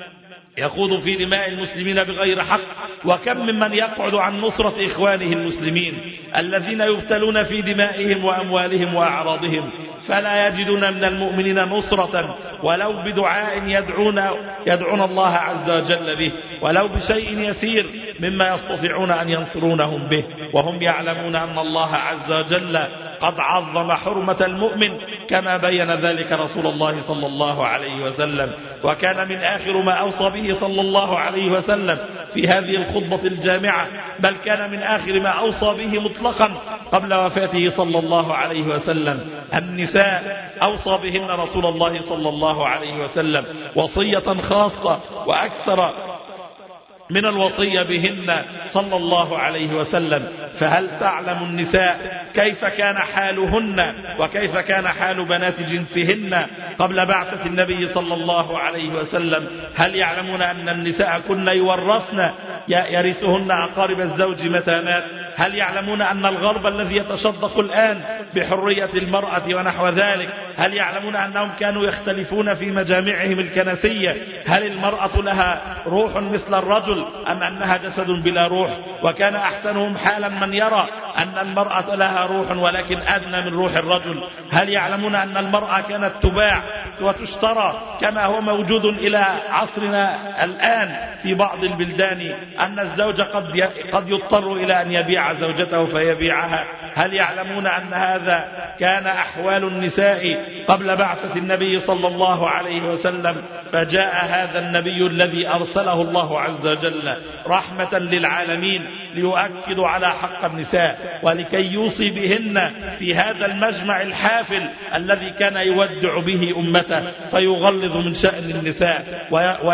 يخوض في دماء المسلمين بغير حق، وكم ممن يقعد عن نصرة إخوانه المسلمين الذين يبتلون في دمائهم وأموالهم وأعراضهم، فلا يجدون من المؤمنين نصرة ولو بدعاء يدعون, يدعون الله عز وجل به، ولو بشيء يسير مما يستطيعون أن ينصرونهم به، وهم يعلمون أن الله عز وجل قد عظم حرمة المؤمن كما بين ذلك رسول الله صلى الله عليه وسلم. وكان من آخر ما أوصى به صلى الله عليه وسلم في هذه الخطبة الجامعة، بل كان من آخر ما أوصى به مطلقا قبل وفاته صلى الله عليه وسلم، النساء أوصى بهن رسول الله صلى الله عليه وسلم وصية خاصة، وأكثر من الوصية بهن صلى الله عليه وسلم. فهل تعلم النساء كيف كان حالهن وكيف كان حال بنات جنسهن قبل بعثة النبي صلى الله عليه وسلم؟ هل يعلمون أن النساء كن يورثن يرثهن أقارب الزوج متى مات؟ هل يعلمون أن الغرب الذي يتشدق الآن بحرية المرأة ونحو ذلك، هل يعلمون أنهم كانوا يختلفون في مجامعهم الكنسية هل المرأة لها روح مثل الرجل أم أنها جسد بلا روح؟ وكان أحسنهم حالا من يرى أن المرأة لها روح ولكن أدنى من روح الرجل. هل يعلمون أن المرأة كانت تباع وتشترى كما هو موجود إلى عصرنا الآن في بعض البلدان، أن الزوج قد قد يضطر إلى أن يبيع زوجته فيبيعها؟ هل يعلمون أن هذا كان أحوال النساء قبل بعثة النبي صلى الله عليه وسلم؟ فجاء هذا النبي الذي أرسله الله عز وجل رحمة للعالمين ليؤكد على حق النساء ولكي يوصي بهن في هذا المجمع الحافل الذي كان يودع به أمته، فيغلظ من شأن النساء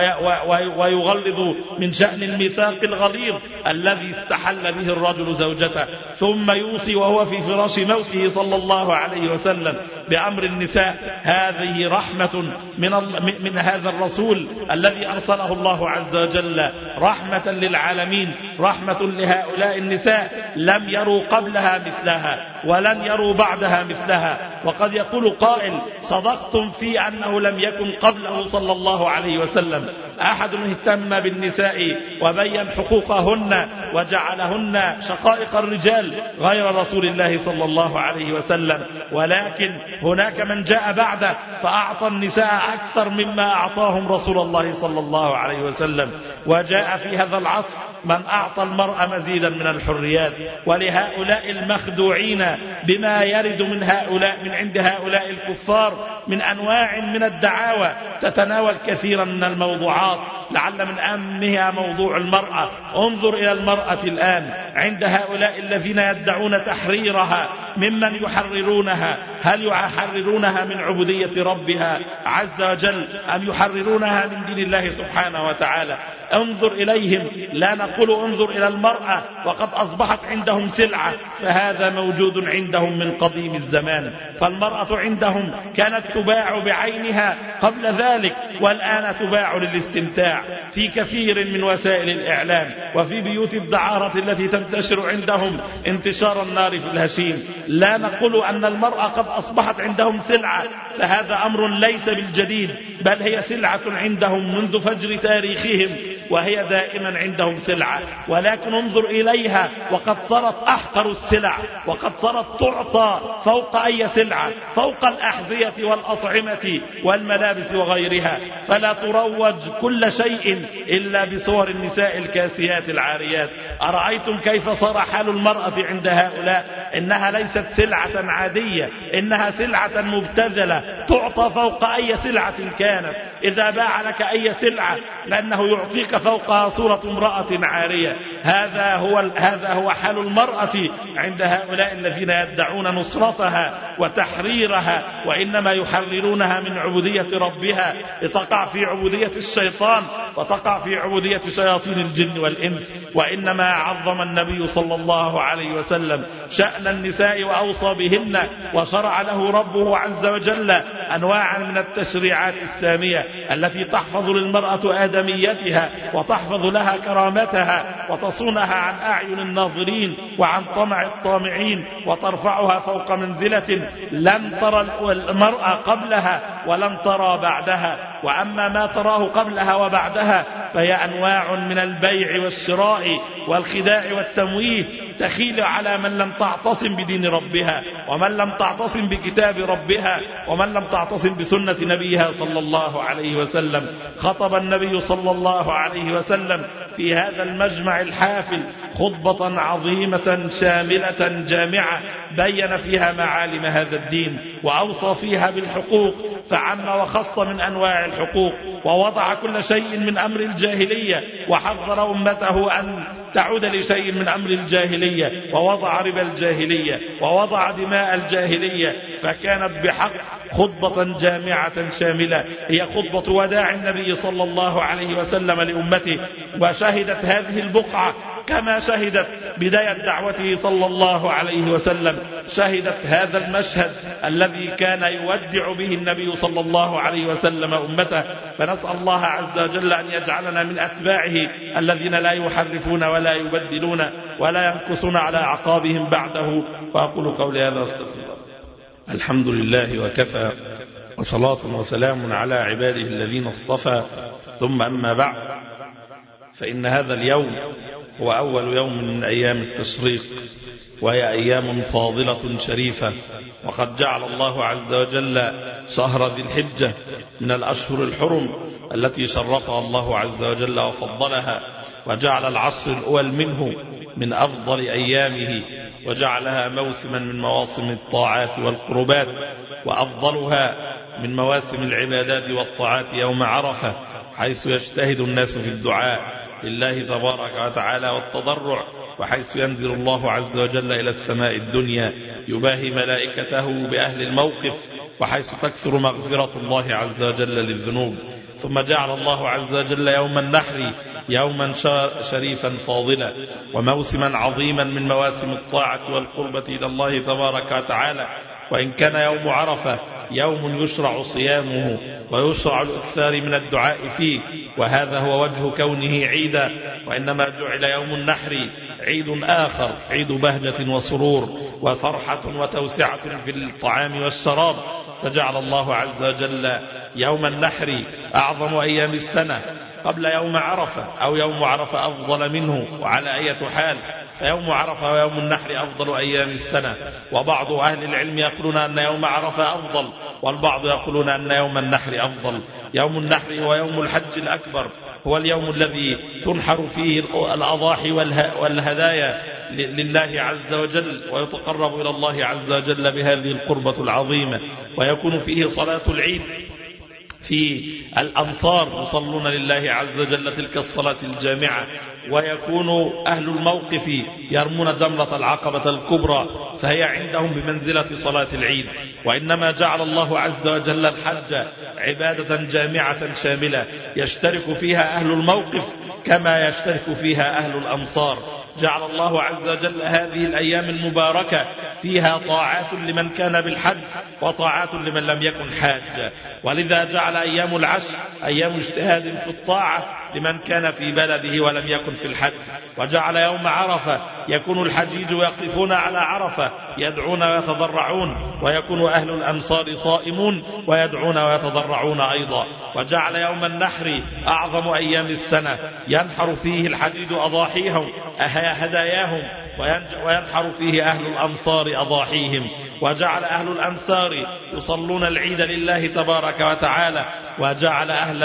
ويغلظ من شأن الميثاق الغليظ الذي استحل به الرجل زوجته، ثم يوصي وهو في فراش موته صلى الله عليه وسلم بأمر النساء. هذه رحمة من, من هذا الرسول الذي أرسله الله عز وجل رحمة للعالمين، رحمة لهؤلاء النساء لم يروا قبلها مثلها ولن يروا بعدها مثلها. وقد يقول قائل صدقتم في أنه لم يكن قبله صلى الله عليه وسلم أحد اهتم بالنساء وبين حقوقهن وجعلهن شقائق الرجال غير رسول الله صلى الله عليه وسلم، ولكن هناك من جاء بعده فأعطى النساء أكثر مما أعطاهم رسول الله صلى الله عليه وسلم. وجاء في هذا العصر من أعطى المرأة مزيدا من الحريات. ولهؤلاء المخدوعين بما يرد من هؤلاء من عند هؤلاء الكفار من أنواع من الدعاوى تتناول كثيرا من الموضوعات، لعل من أهمها موضوع المرأة. انظر إلى المرأة الآن عند هؤلاء الذين يدعون تحريرها ممن يحررونها، هل يحررونها من عبودية ربها عز وجل أم يحررونها من دين الله سبحانه وتعالى؟ انظر إليهم، لا نقول انظر إلى المرأة وقد أصبحت عندهم سلعة، فهذا موجود عندهم من قديم الزمان. فالمرأة عندهم كانت تباع بعينها قبل ذلك، والآن تباع للاستمتاع في كثير من وسائل الإعلام وفي بيوت الدعارة التي تنتشر عندهم انتشار النار في الهشيم. لا نقول أن المرأة قد أصبحت عندهم سلعة، فهذا أمر ليس بالجديد، بل هي سلعة عندهم منذ فجر تاريخهم، وهي دائما عندهم سلعة. ولكن انظر إليها وقد صارت أحقر السلع، وقد صارت تعطى فوق أي سلعة، فوق الأحذية والأطعمة والملابس وغيرها. فلا تروج كل شيء إلا بصور النساء الكاسيات العاريات. أرأيتم كيف صار حال المرأة عند هؤلاء؟ إنها ليست سلعة عادية، إنها سلعة مبتذلة تعطى فوق أي سلعة كانت. إذا باع لك أي سلعة لأنه يعطيك فوقها صورة امرأة عارية. هذا هو هذا هو حال المرأة عند هؤلاء الذين يدعون نصرتها وتحريرها، وإنما يحررونها من عبودية ربها لتقع في عبودية الشيطان وتقع في عبودية شياطين الجن والإنس. وإنما عظم النبي صلى الله عليه وسلم شأن النساء وأوصى بهن، وشرع له ربه عز وجل أنواعا من التشريعات السامية التي تحفظ للمرأة آدميتها وتحفظ لها كرامتها وتصونها عن أعين الناظرين وعن طمع الطامعين، وترفعها فوق منزلة لم ترى المرأة قبلها ولن ترى بعدها. وأما ما تراه قبلها وبعدها فهي أنواع من البيع والشراء والخداع والتمويه تخيل على من لم تعتصم بدين ربها، ومن لم تعتصم بكتاب ربها، ومن لم تعتصم بسنة نبيها صلى الله عليه وسلم. خطب النبي صلى الله عليه وسلم في هذا المجمع الحافل خطبة عظيمة شاملة جامعة بين فيها معالم هذا الدين، وأوصى فيها بالحقوق فعم وخص من أنواع الحقوق، ووضع كل شيء من أمر الجاهلية وحذر أمته أن تعود لشيء من أمر الجاهلية، ووضع ربا الجاهلية ووضع دماء الجاهلية، فكانت بحق خطبة جامعة شاملة، هي خطبة وداع النبي صلى الله عليه وسلم لأمته. وشهدت هذه البقعة كما شهدت بداية دعوته صلى الله عليه وسلم، شهدت هذا المشهد الذي كان يودع به النبي صلى الله عليه وسلم أمته. فنسأل الله عز وجل أن يجعلنا من أتباعه الذين لا يحرفون ولا يبدلون ولا ينكسون على أعقابهم بعده. وأقول قولي هذا واستغفر الله. الحمد لله وكفى، وصلاة وسلام على عباده الذين اصطفى، ثم أما بعد، فإن هذا اليوم هو أول يوم من أيام التشريق، وهي أيام فاضلة شريفة، وقد جعل الله عز وجل شهر ذي الحجة من الأشهر الحرم التي شرفها الله عز وجل وفضلها، وجعل العشر الأول منه من أفضل أيامه، وجعلها موسما من مواسم الطاعات والقربات، وأفضلها من مواسم العبادات والطاعات يوم عرفة، حيث يجتهد الناس في الدعاء لله تبارك وتعالى والتضرع، وحيث ينزل الله عز وجل إلى السماء الدنيا يباهي ملائكته بأهل الموقف، وحيث تكثر مغفرة الله عز وجل للذنوب. ثم جعل الله عز وجل يوم النحر يوما شريفا فاضلا، وموسما عظيما من مواسم الطاعة والقربة إلى الله تبارك وتعالى. وإن كان يوم عرفة يوم يشرع صيامه ويشرع الإكثار من الدعاء فيه، وهذا هو وجه كونه عيدا، وإنما جعل يوم النحر عيد آخر، عيد بهجة وسرور وفرحة وتوسعة في الطعام والشراب. فجعل الله عز وجل يوم النحر أعظم أيام السنة قبل يوم عرفة، أو يوم عرفة أفضل منه، وعلى أي حال فيوم عرفة ويوم النحر أفضل أيام السنة. وبعض أهل العلم يقولون أن يوم عرفة أفضل، والبعض يقولون أن يوم النحر أفضل. يوم النحر هو يوم الحج الأكبر، هو اليوم الذي تنحر فيه الأضاحي والهدايا لله عز وجل، ويتقرب إلى الله عز وجل بهذه القربة العظيمة، ويكون فيه صلاة العيد في الأمصار يصلون لله عز وجل تلك الصلاة الجامعة، ويكون أهل الموقف يرمون جمرة العقبة الكبرى، فهي عندهم بمنزلة صلاة العيد. وإنما جعل الله عز وجل الحج عبادة جامعة شاملة يشترك فيها أهل الموقف كما يشترك فيها أهل الأمصار. جعل الله عز وجل هذه الأيام المباركة فيها طاعات لمن كان بالحج وطاعات لمن لم يكن حاج، ولذا جعل أيام العشر أيام اجتهاد في الطاعة لمن كان في بلده ولم يكن في الحج. وجعل يوم عرفة يكون الحجيج يقفون على عرفة يدعون ويتضرعون، ويكون أهل الأمصار صائمون ويدعون ويتضرعون أيضا. وجعل يوم النحر أعظم أيام السنة ينحر فيه الحجيج أضاحيهم هداياهم، وينحر فيه أهل الأمصار أضاحيهم. وجعل أهل الأمصار يصلون العيد لله تبارك وتعالى، وجعل أهل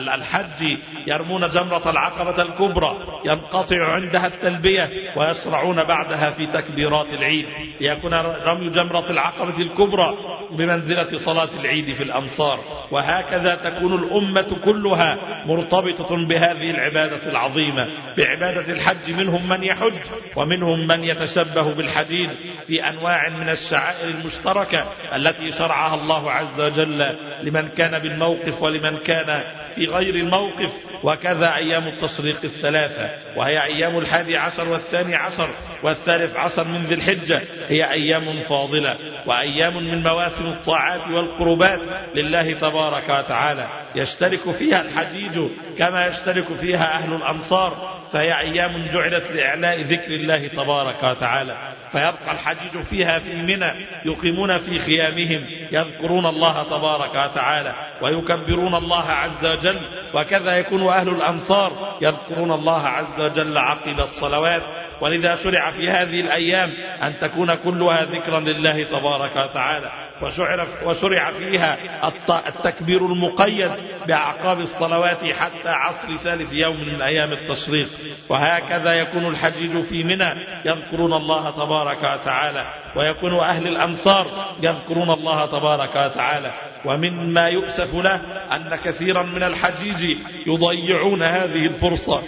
الحج يرمون جمرة العقبة الكبرى ينقطع عندها التلبية ويشرعون بعدها في تكبيرات العيد، ليكون رمي جمرة العقبة الكبرى بمنزلة صلاة العيد في الأمصار. وهكذا تكون الأمة كلها مرتبطة بهذه العبادة العظيمة، بعبادة الحج. منهم من يحج ومنهم من يتشبه بالحجيج في أنواع من الشعائر المشتركة التي شرعها الله عز وجل لمن كان بالموقف ولمن كان في غير الموقف. وكذا أيام التشريق الثلاثة، وهي أيام الحادي عشر والثاني عشر والثالث عشر من ذي الحجة، هي أيام فاضلة وأيام من مواسم الطاعات والقربات لله تبارك وتعالى، يشترك فيها الحجيج كما يشترك فيها أهل الأمصار. فهي أيام جعلت لإعلاء ذكر الله تبارك وتعالى، فيبقى الحجيج فيها في منى يقيمون في خيامهم يذكرون الله تبارك وتعالى ويكبرون الله عز وجل وكذا يكون أهل الأمصار يذكرون الله عز وجل عقب الصلوات. ولذا شرع في هذه الأيام أن تكون كلها ذكرا لله تبارك وتعالى، وشرع فيها التكبير المقيد بأعقاب الصلوات حتى عصر ثالث يوم من أيام التشريق. وهكذا يكون الحجيج في منى يذكرون الله تبارك وتعالى، ويكون أهل الأمصار يذكرون الله تبارك وتعالى. ومما يؤسف له أن كثيرا من الحجيج يضيعون هذه الفرصة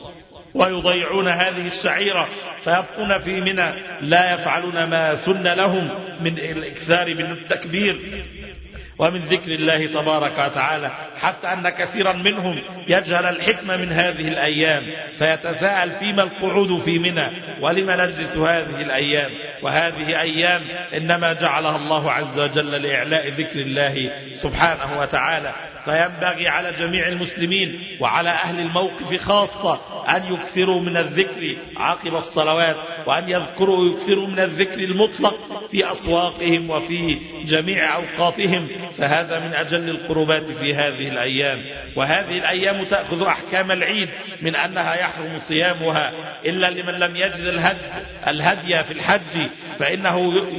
ويضيعون هذه الشعيرة، فيبقون في منى لا يفعلون ما سن لهم من الإكثار من التكبير ومن ذكر الله تبارك وتعالى، حتى أن كثيرا منهم يجهل الحكمة من هذه الأيام فيتساءل فيما القعود في منى ولما نجلس هذه الأيام. وهذه أيام إنما جعلها الله عز وجل لإعلاء ذكر الله سبحانه وتعالى، فينبغي على جميع المسلمين وعلى أهل الموقف خاصة أن يكثروا من الذكر عقب الصلوات، وأن يذكروا يكثروا من الذكر المطلق في أسواقهم وفي جميع أوقاتهم، فهذا من أجل القربات في هذه الأيام. وهذه الأيام تأخذ أحكام العيد من أنها يحرم صيامها إلا لمن لم يجد الهدي, الهدي في الحج، فإنه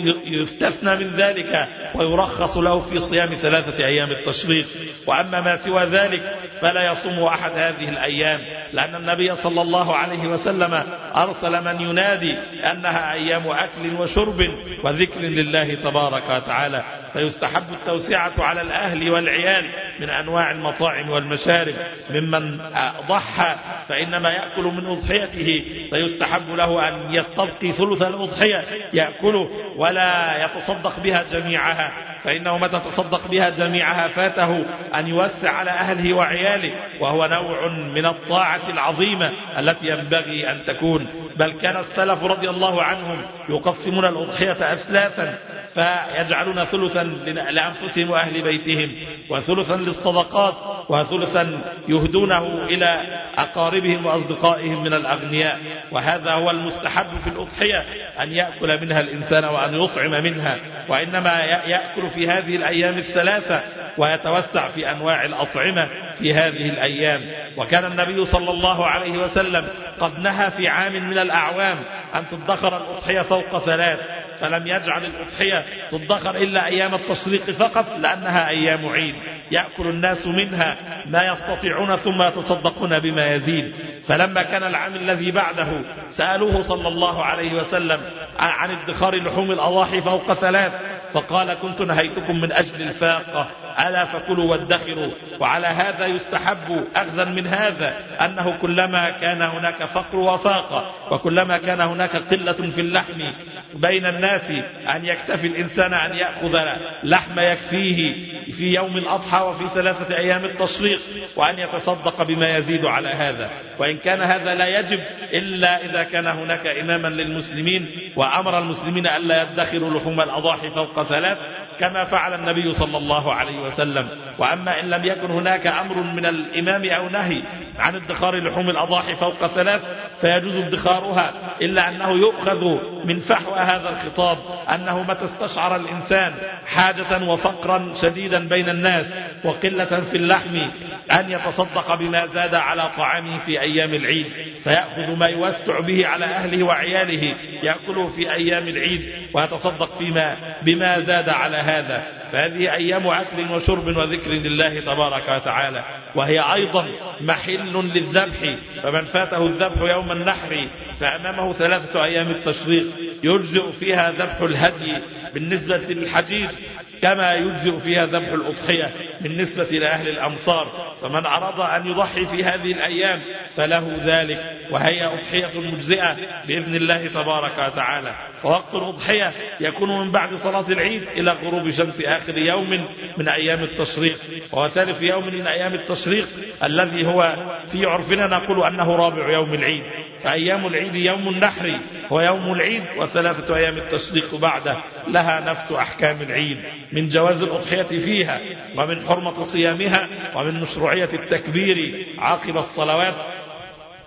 يستثنى من ذلك ويرخص له في صيام ثلاثة أيام التشريق. وأما ما سوى ذلك فلا يصوم أحد هذه الأيام، لأن النبي صلى الله عليه وسلم أرسل من ينادي أنها أيام أكل وشرب وذكر لله تبارك وتعالى، فيستحب التوسعة على الأهل والعيال من أنواع المطاعم والمشارب. ممن ضحى فإنما يأكل من أضحيته، فيستحب له أن يستبقي ثلث الأضحية يأكله ولا يتصدق بها جميعها، فإنه متى تصدق بها جميعها فاته أن يوسع على أهله وعياله، وهو نوع من الطاعة العظيمة التي ينبغي أن تكون. بل كان السلف رضي الله عنهم يقسمون الأضحية أثلاثا، فيجعلون ثلثا لأنفسهم وأهل بيتهم، وثلثا للصدقات، وثلثا يهدونه إلى أقاربهم وأصدقائهم من الأغنياء. وهذا هو المستحب في الأضحية، أن يأكل منها الإنسان وأن يطعم منها، وإنما يأكل في هذه الأيام الثلاثة ويتوسع في أنواع الأطعمة في هذه الأيام. وكان النبي صلى الله عليه وسلم قد نهى في عام من الأعوام أن تدخر الأضحية فوق ثلاث، فلم يجعل الأضحية تدخر إلا أيام التشريق فقط، لأنها أيام عيد يأكل الناس منها ما يستطيعون ثم يتصدقون بما يزيد. فلما كان العام الذي بعده سألوه صلى الله عليه وسلم عن ادخار لحوم الأضاحي فوق ثلاث، فقال: كنت نهيتكم من أجل الفاقة، ألا فكلوا وادخروا. وعلى هذا يستحب أخذا من هذا أنه كلما كان هناك فقر وفاقة، وكلما كان هناك قلة في اللحم بين الناس، أن يكتفي الإنسان أن يأخذ لحم يكفيه في يوم الأضحى وفي ثلاثة أيام التشريق، وأن يتصدق بما يزيد على هذا. وإن كان هذا لا يجب إلا إذا كان هناك إماما للمسلمين وأمر المسلمين ألا يدخروا لحوم الأضاحي فوق ثلاث كما فعل النبي صلى الله عليه وسلم. وأما إن لم يكن هناك أمر من الإمام أو نهي عن ادخار لحوم الأضاحي فوق ثلاث فيجوز ادخارها، إلا أنه يؤخذ من فحوى هذا الخطاب أنه متى استشعر الإنسان حاجة وفقرا شديدا بين الناس وقلة في اللحم أن يتصدق بما زاد على طعامه في أيام العيد، فيأخذ ما يوسع به على أهله وعياله يأكله في أيام العيد ويتصدق فيما بما زاد على هذا. فهذه أيام أكل وشرب وذكر لله تبارك وتعالى، وهي أيضا محل للذبح، فمن فاته الذبح يوم النحر فأمامه ثلاثة أيام التشريق يجزئ فيها ذبح الهدي بالنسبة للحجيج، كما يجزئ فيها ذبح الأضحية بالنسبة لأهل الأمصار. فمن أراد أن يضحي في هذه الأيام فله ذلك، وهي أضحية مجزئة بإذن الله تبارك وتعالى. فوقت الأضحية يكون من بعد صلاة العيد إلى غروب شمس آخر يوم من أيام التشريق، وهو ثالث يوم من أيام التشريق الذي هو في عرفنا نقول أنه رابع يوم العيد. فأيام العيد يوم النحر هو يوم العيد، وثلاثة أيام التشريق بعده لها نفس أحكام العيد، من جواز الأضحية فيها، ومن حرمة صيامها، ومن مشروعية التكبير عقب الصلوات،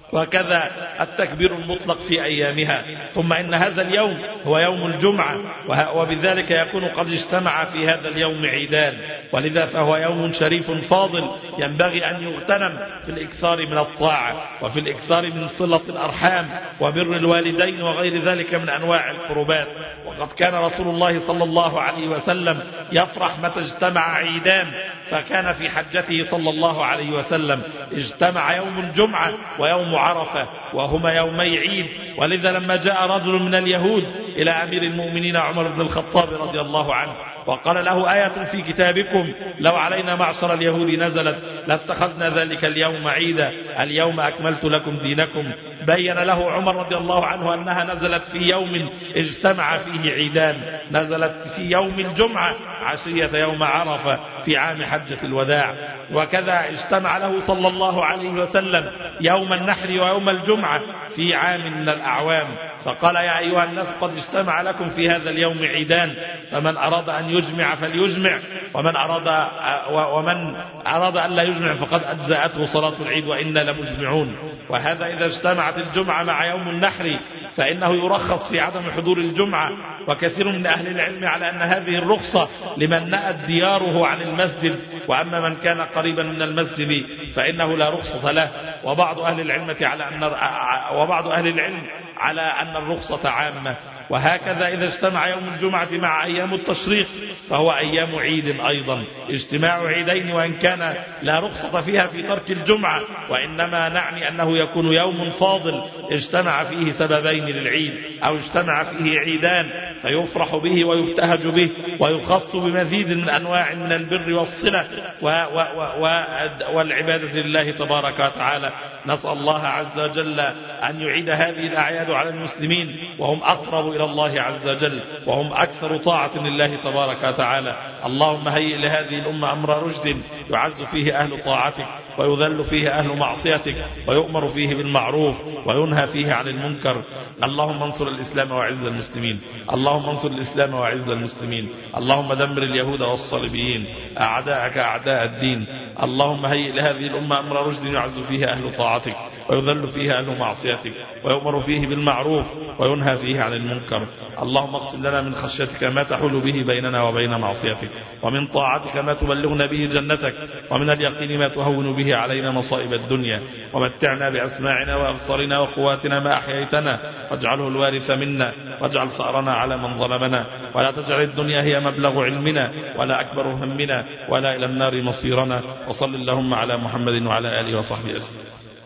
وكذا التكبير المطلق في أيامها. ثم إن هذا اليوم هو يوم الجمعة، وبذلك يكون قد اجتمع في هذا اليوم عيدان، ولذا فهو يوم شريف فاضل ينبغي أن يغتنم في الإكثار من الطاعة، وفي الإكثار من صلة الأرحام وبر الوالدين وغير ذلك من أنواع القربات. وقد كان رسول الله صلى الله عليه وسلم يفرح متى اجتمع عيدان، فكان في حجته صلى الله عليه وسلم اجتمع يوم الجمعة ويوم عرفة، وهما يومي عيد. ولذا لما جاء رجل من اليهود إلى أمير المؤمنين عمر بن الخطاب رضي الله عنه وقال له: آية في كتابكم لو علينا معشر اليهود نزلت لاتخذنا ذلك اليوم عيدا، اليوم أكملت لكم دينكم. بين له عمر رضي الله عنه أنها نزلت في يوم اجتمع فيه عيدان، نزلت في يوم الجمعة عشية يوم عرفة في عام حجة الوداع. وكذا اجتمع له صلى الله عليه وسلم يوم النحر ويوم الجمعة في عام من الأعوام، فقال: يا أيها الناس قد اجتمع لكم في هذا اليوم عيدان، فمن أراد أن يجمع فليجمع، ومن أراد ومن أراد أن لا يجمع فقد أجزأته صلاة العيد وإنا لمجمعون. وهذا إذا اجتمعت الجمعة مع يوم النحر فإنه يرخص في عدم حضور الجمعة. وكثير من أهل العلم على أن هذه الرخصة لمن نأت دياره عن المسجد، وأما من كان قريبا من المسجد فإنه لا رخصة له. وبعض أهل العلم على أن وبعض أهل العلم على أن الرخصة عامة. وهكذا إذا اجتمع يوم الجمعة مع أيام التشريق فهو أيام عيد أيضا، اجتماع عيدين، وإن كان لا رخصة فيها في ترك الجمعة، وإنما نعني أنه يكون يوم فاضل اجتمع فيه سببين للعيد، أو اجتمع فيه عيدان فيفرح به ويبتهج به ويخص بمزيد من أنواع من البر والصلة والعبادة لله تبارك وتعالى. نسأل الله عز وجل أن يعيد هذه الأعياد على المسلمين وهم أقرب إلى الله عز وجل، وهم أكثر طاعة لله تبارك وتعالى. اللهم هيئ لهذه الأمة أمر رشد يعز فيه أهل طاعتك ويذل فيه أهل معصيتك، ويؤمر فيه بالمعروف وينهى فيه عن المنكر. اللهم انصر الإسلام وعز المسلمين، اللهم انصر الإسلام وعز المسلمين، اللهم دمر اليهود والصليبيين أعداءك أعداء الدين. اللهم هيئ لهذه الأمة أمر رشد يعز فيه أهل طاعتك ويذل فيه أهل معصيتك، ويؤمر فيه بالمعروف وينهى فيه عن المنكر. اللهم اقسم لنا من خشيتك ما تحول به بيننا وبين معصيتك، ومن طاعتك ما تبلغنا به جنتك، ومن اليقين ما تهون به علينا مصائب الدنيا. ومتعنا بأسماعنا وأبصارنا وقواتنا ما أحييتنا، واجعله الوارث منا، واجعل ثأرنا على من ظلمنا، ولا تجعل الدنيا هي مبلغ علمنا ولا أكبر همنا ولا إلى النار مصيرنا. وصل اللهم على محمد وعلى آله وصحبه أجمعين.